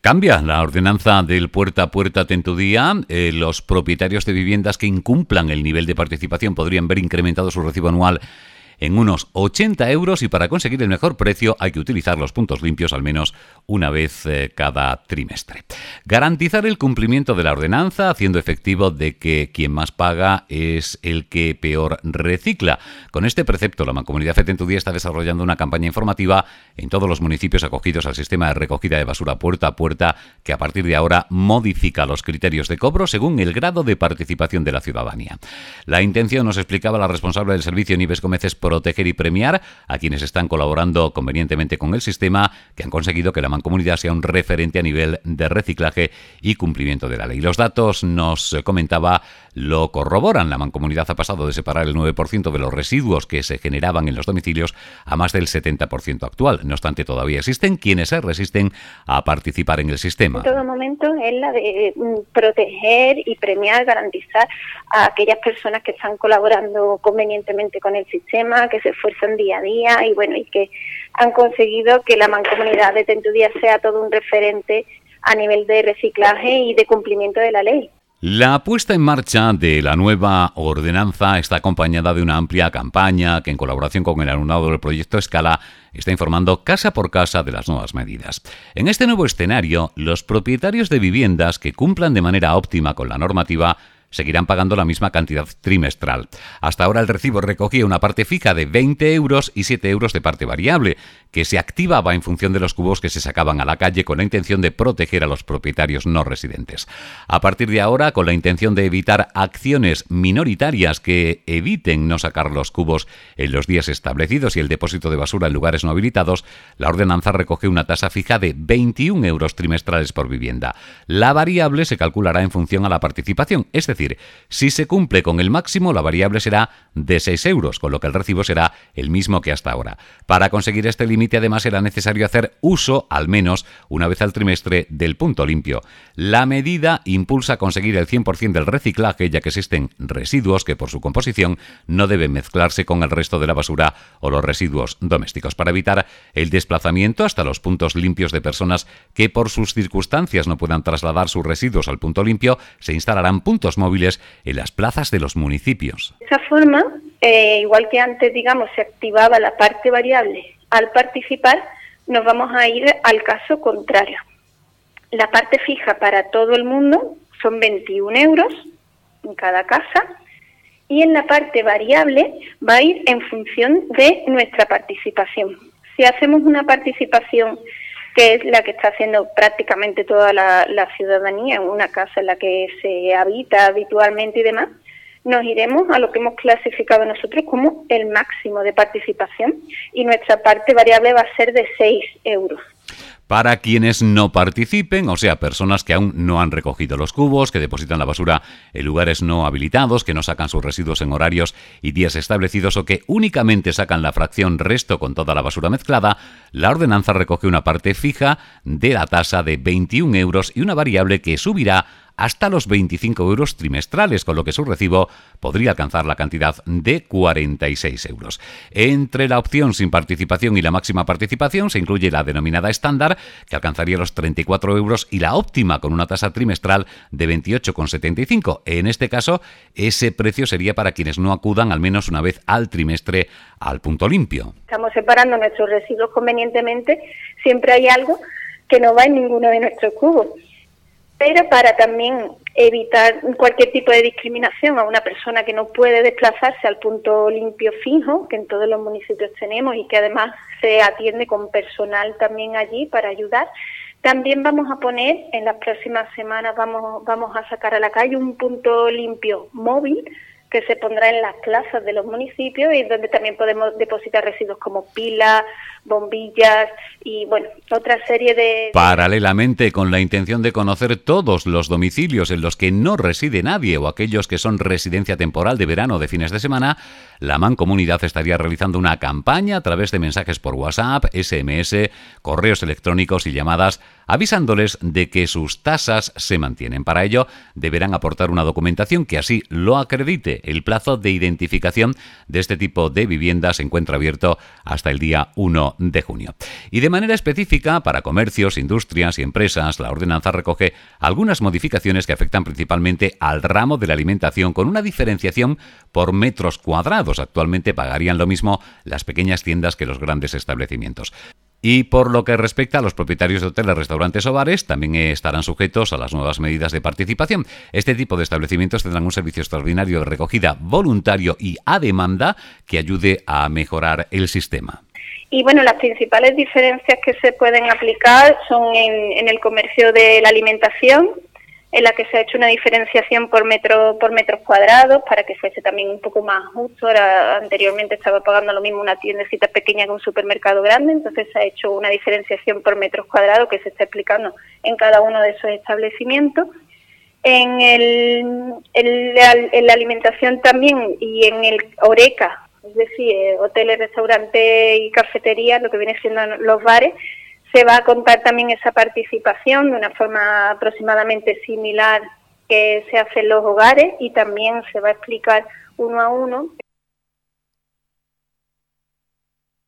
Cambia la ordenanza del puerta a puerta en tu día. Los propietarios de viviendas que incumplan el nivel de participación podrían ver incrementado su recibo anual en unos 80 euros y para conseguir el mejor precio hay que utilizar los puntos limpios al menos una vez cada trimestre. Garantizar el cumplimiento de la ordenanza haciendo efectivo de que quien más paga es el que peor recicla. Con este precepto, la Mancomunidad FET en tu día está desarrollando una campaña informativa en todos los municipios acogidos al sistema de recogida de basura puerta a puerta que a partir de ahora modifica los criterios de cobro según el grado de participación de la ciudadanía. La intención, nos explicaba la responsable del servicio Nieves Gómez, es proteger y premiar a quienes están colaborando convenientemente con el sistema, que han conseguido que la Mancomunidad sea un referente a nivel de reciclaje y cumplimiento de la ley. Los datos, nos comentaba, lo corroboran. La Mancomunidad ha pasado de separar el 9% de los residuos que se generaban en los domicilios a más del 70% actual. No obstante, todavía existen quienes se resisten a participar en el sistema. En todo momento es la de proteger y premiar, garantizar a aquellas personas que están colaborando convenientemente con el sistema, que se esfuerzan día a día y que han conseguido que la Mancomunidad de FET en tu día sea todo un referente a nivel de reciclaje y de cumplimiento de la ley. La puesta en marcha de la nueva ordenanza está acompañada de una amplia campaña que, en colaboración con el alumnado del proyecto Escala, está informando casa por casa de las nuevas medidas. En este nuevo escenario, los propietarios de viviendas que cumplan de manera óptima con la normativa seguirán pagando la misma cantidad trimestral. Hasta ahora el recibo recogía una parte fija de 20 euros y 7 euros de parte variable, que se activaba en función de los cubos que se sacaban a la calle con la intención de proteger a los propietarios no residentes. A partir de ahora, con la intención de evitar acciones minoritarias que eviten no sacar los cubos en los días establecidos y el depósito de basura en lugares no habilitados, la ordenanza recoge una tasa fija de 21 euros trimestrales por vivienda. La variable se calculará en función a la participación, es decir, si se cumple con el máximo, la variable será de 6 euros, con lo que el recibo será el mismo que hasta ahora. Para conseguir este límite, además, será necesario hacer uso, al menos una vez al trimestre, del punto limpio. La medida impulsa conseguir el 100% del reciclaje, ya que existen residuos que, por su composición, no deben mezclarse con el resto de la basura o los residuos domésticos. Para evitar el desplazamiento hasta los puntos limpios de personas que, por sus circunstancias, no puedan trasladar sus residuos al punto limpio, se instalarán puntos móviles en las plazas de los municipios. De esa forma, igual que antes, se activaba la parte variable al participar, nos vamos a ir al caso contrario. La parte fija para todo el mundo son 21 euros en cada casa y en la parte variable va a ir en función de nuestra participación. Si hacemos una participación que es la que está haciendo prácticamente toda la ciudadanía en una casa en la que se habita habitualmente y demás, nos iremos a lo que hemos clasificado nosotros como el máximo de participación y nuestra parte variable va a ser de 6 euros. Para quienes no participen, o sea, personas que aún no han recogido los cubos, que depositan la basura en lugares no habilitados, que no sacan sus residuos en horarios y días establecidos o que únicamente sacan la fracción resto con toda la basura mezclada, la ordenanza recoge una parte fija de la tasa de 21 euros y una variable que subirá hasta los 25 euros trimestrales, con lo que su recibo podría alcanzar la cantidad de 46 euros. Entre la opción sin participación y la máxima participación se incluye la denominada estándar, que alcanzaría los 34 euros, y la óptima, con una tasa trimestral de 28,75. En este caso, ese precio sería para quienes no acudan al menos una vez al trimestre al punto limpio. Estamos separando nuestros residuos convenientemente, siempre hay algo que no va en ninguno de nuestros cubos. Pero para también evitar cualquier tipo de discriminación a una persona que no puede desplazarse al punto limpio fijo, que en todos los municipios tenemos y que además se atiende con personal también allí para ayudar, también vamos a poner, en las próximas semanas vamos a sacar a la calle un punto limpio móvil que se pondrá en las plazas de los municipios y donde también podemos depositar residuos como pilas, bombillas y otra serie de... Paralelamente, con la intención de conocer todos los domicilios en los que no reside nadie o aquellos que son residencia temporal de verano o de fines de semana, la Mancomunidad estaría realizando una campaña a través de mensajes por WhatsApp, SMS, correos electrónicos y llamadas avisándoles de que sus tasas se mantienen. Para ello, deberán aportar una documentación que así lo acredite. El plazo de identificación de este tipo de vivienda se encuentra abierto hasta el día 1 de junio. Y de manera específica, para comercios, industrias y empresas, la ordenanza recoge algunas modificaciones que afectan principalmente al ramo de la alimentación, con una diferenciación por metros cuadrados. Actualmente pagarían lo mismo las pequeñas tiendas que los grandes establecimientos. Y por lo que respecta a los propietarios de hoteles, restaurantes o bares, también estarán sujetos a las nuevas medidas de participación. Este tipo de establecimientos tendrán un servicio extraordinario de recogida voluntario y a demanda que ayude a mejorar el sistema. Y bueno, las principales diferencias que se pueden aplicar son en el comercio de la alimentación, en la que se ha hecho una diferenciación por metros cuadrados para que fuese también un poco más justo. Anteriormente estaba pagando lo mismo una tiendecita pequeña que un supermercado grande, entonces se ha hecho una diferenciación por metros cuadrados que se está aplicando en cada uno de esos establecimientos. En la alimentación también y en el HoReCa, es decir, hoteles, restaurantes y cafeterías, lo que viene siendo los bares, se va a contar también esa participación de una forma aproximadamente similar que se hace en los hogares, y también se va a explicar uno a uno